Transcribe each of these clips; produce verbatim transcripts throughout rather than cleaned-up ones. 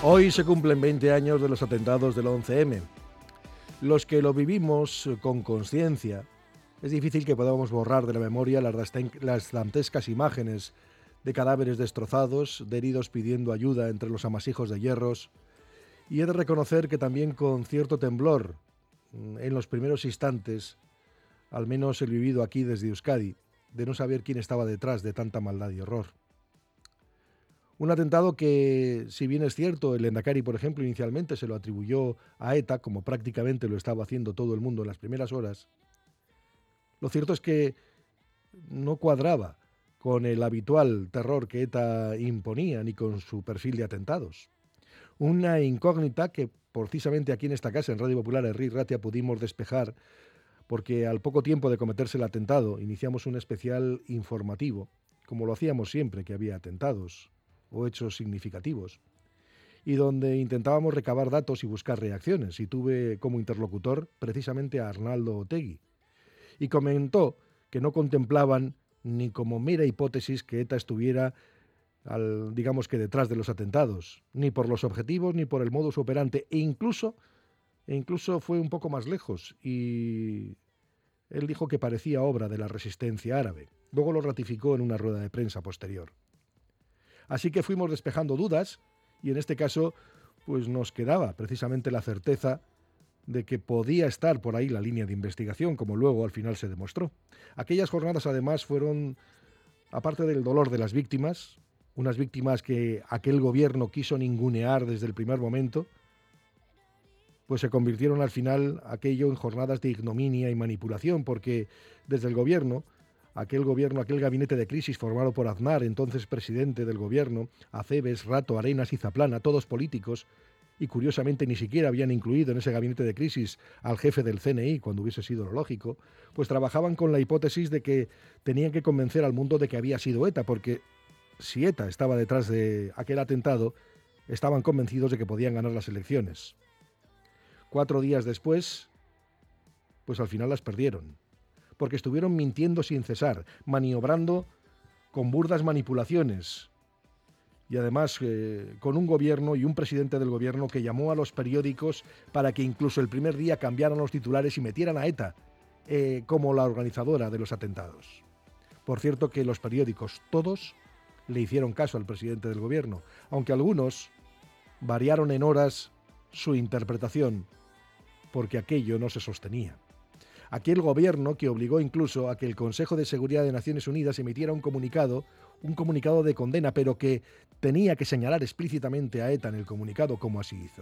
Hoy se cumplen veinte años de los atentados del once eme. Los que lo vivimos con conciencia, es difícil que podamos borrar de la memoria las, las dantescas imágenes de cadáveres destrozados, de heridos pidiendo ayuda entre los amasijos de hierros. Y he de reconocer que también con cierto temblor, en los primeros instantes, al menos el vivido aquí desde Euskadi, de no saber quién estaba detrás de tanta maldad y horror. Un atentado que, si bien es cierto, el Lehendakari, por ejemplo, inicialmente se lo atribuyó a ETA, como prácticamente lo estaba haciendo todo el mundo en las primeras horas, lo cierto es que no cuadraba con el habitual terror que ETA imponía ni con su perfil de atentados. Una incógnita que precisamente aquí en esta casa, en Radio Popular, Herri Ratia, pudimos despejar porque al poco tiempo de cometerse el atentado iniciamos un especial informativo, como lo hacíamos siempre que había atentados o hechos significativos, y donde intentábamos recabar datos y buscar reacciones, y tuve como interlocutor precisamente a Arnaldo Otegi, y comentó que no contemplaban ni como mera hipótesis que ETA estuviera, al, digamos que detrás de los atentados, ni por los objetivos ni por el modus operandi, e incluso, e incluso fue un poco más lejos, y él dijo que parecía obra de la resistencia árabe. Luego lo ratificó en una rueda de prensa posterior. Así que fuimos despejando dudas y en este caso pues nos quedaba precisamente la certeza de que podía estar por ahí la línea de investigación, como luego al final se demostró. Aquellas jornadas además fueron, aparte del dolor de las víctimas, unas víctimas que aquel gobierno quiso ningunear desde el primer momento, pues se convirtieron al final aquello en jornadas de ignominia y manipulación, porque desde el gobierno Aquel gobierno, aquel gabinete de crisis formado por Aznar, entonces presidente del gobierno, Acebes, Rato, Arenas y Zaplana, todos políticos, y curiosamente ni siquiera habían incluido en ese gabinete de crisis al jefe del ce ene i, cuando hubiese sido lo lógico, pues trabajaban con la hipótesis de que tenían que convencer al mundo de que había sido ETA, porque si ETA estaba detrás de aquel atentado, estaban convencidos de que podían ganar las elecciones. Cuatro días después, pues al final las perdieron, porque estuvieron mintiendo sin cesar, maniobrando con burdas manipulaciones, y además eh, con un gobierno y un presidente del gobierno que llamó a los periódicos para que incluso el primer día cambiaran los titulares y metieran a ETA eh, como la organizadora de los atentados. Por cierto que los periódicos, todos, le hicieron caso al presidente del gobierno, aunque algunos variaron en horas su interpretación, porque aquello no se sostenía. Aquel gobierno que obligó incluso a que el Consejo de Seguridad de Naciones Unidas emitiera un comunicado, un comunicado de condena, pero que tenía que señalar explícitamente a ETA en el comunicado, como así hizo.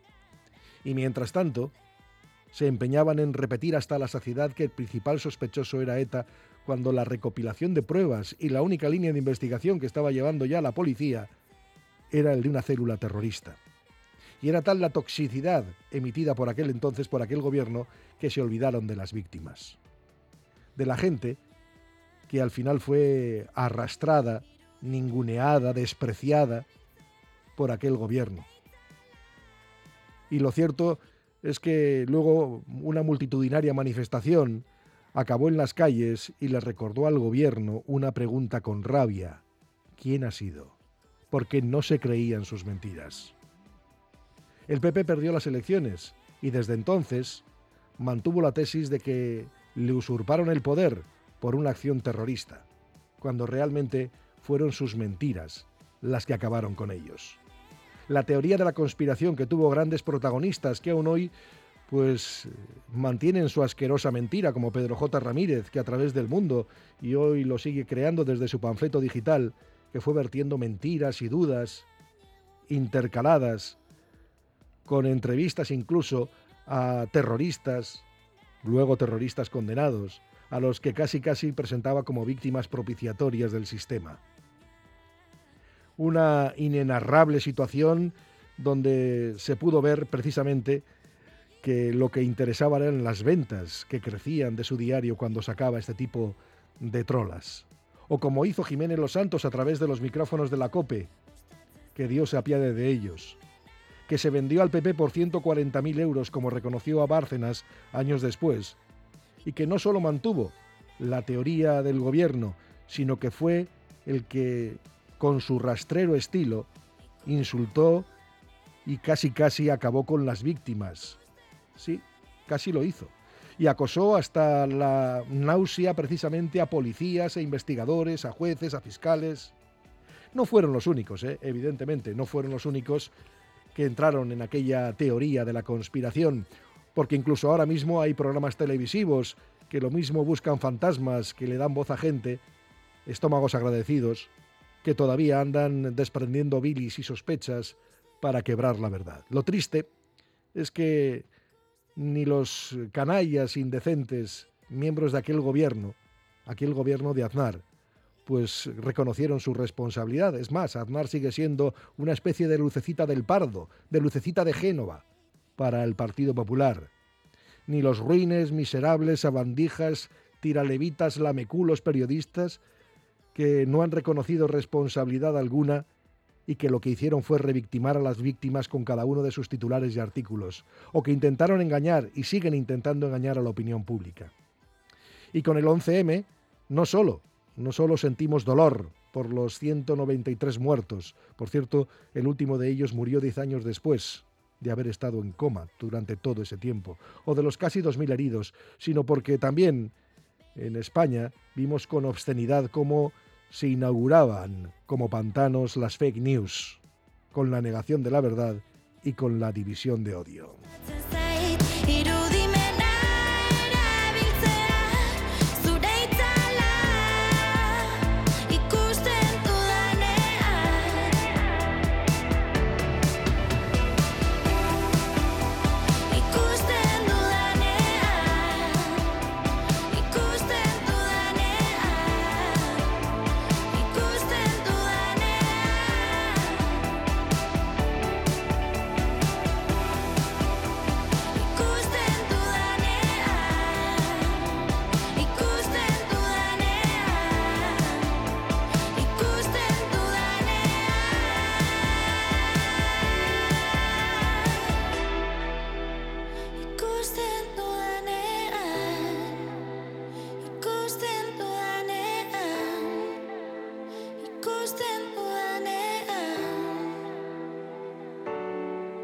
Y mientras tanto, se empeñaban en repetir hasta la saciedad que el principal sospechoso era ETA, cuando la recopilación de pruebas y la única línea de investigación que estaba llevando ya la policía era el de una célula terrorista. Y era tal la toxicidad emitida por aquel entonces, por aquel gobierno, que se olvidaron de las víctimas. De la gente que al final fue arrastrada, ninguneada, despreciada por aquel gobierno. Y lo cierto es que luego una multitudinaria manifestación acabó en las calles y le recordó al gobierno una pregunta con rabia: ¿quién ha sido? Porque no se creían sus mentiras. El pe pe perdió las elecciones y desde entonces mantuvo la tesis de que le usurparon el poder por una acción terrorista, cuando realmente fueron sus mentiras las que acabaron con ellos. La teoría de la conspiración, que tuvo grandes protagonistas que aún hoy pues mantienen su asquerosa mentira, como Pedro J. Ramírez, que a través del mundo, y hoy lo sigue creando desde su panfleto digital, que fue vertiendo mentiras y dudas intercaladas con entrevistas incluso a terroristas, luego terroristas condenados, a los que casi casi presentaba como víctimas propiciatorias del sistema. Una inenarrable situación donde se pudo ver precisamente que lo que interesaba eran las ventas que crecían de su diario cuando sacaba este tipo de trolas. O como hizo Jiménez Los Santos a través de los micrófonos de la COPE, que Dios se apiade de ellos, que se vendió al pe pe por ciento cuarenta mil euros, como reconoció a Bárcenas años después, y que no solo mantuvo la teoría del gobierno, sino que fue el que, con su rastrero estilo, insultó y casi casi acabó con las víctimas. Sí, casi lo hizo. Y acosó hasta la náusea precisamente a policías e investigadores, a jueces, a fiscales. No fueron los únicos, ¿eh? Evidentemente, no fueron los únicos que entraron en aquella teoría de la conspiración, porque incluso ahora mismo hay programas televisivos que lo mismo buscan fantasmas, que le dan voz a gente, estómagos agradecidos, que todavía andan desprendiendo bilis y sospechas para quebrar la verdad. Lo triste es que ni los canallas indecentes, miembros de aquel gobierno, aquel gobierno de Aznar, pues reconocieron su responsabilidad. Es más, Aznar sigue siendo una especie de lucecita del Pardo, de lucecita de Génova, para el Partido Popular. Ni los ruines, miserables, sabandijas, tiralevitas, lameculos periodistas que no han reconocido responsabilidad alguna y que lo que hicieron fue revictimar a las víctimas con cada uno de sus titulares y artículos, o que intentaron engañar y siguen intentando engañar a la opinión pública. Y con el once eme, no solo, no solo sentimos dolor por los ciento noventa y tres muertos, por cierto, el último de ellos murió diez años después de haber estado en coma durante todo ese tiempo, o de los casi dos mil heridos, sino porque también en España vimos con obscenidad cómo se inauguraban como pantanos las fake news, con la negación de la verdad y con la división de odio.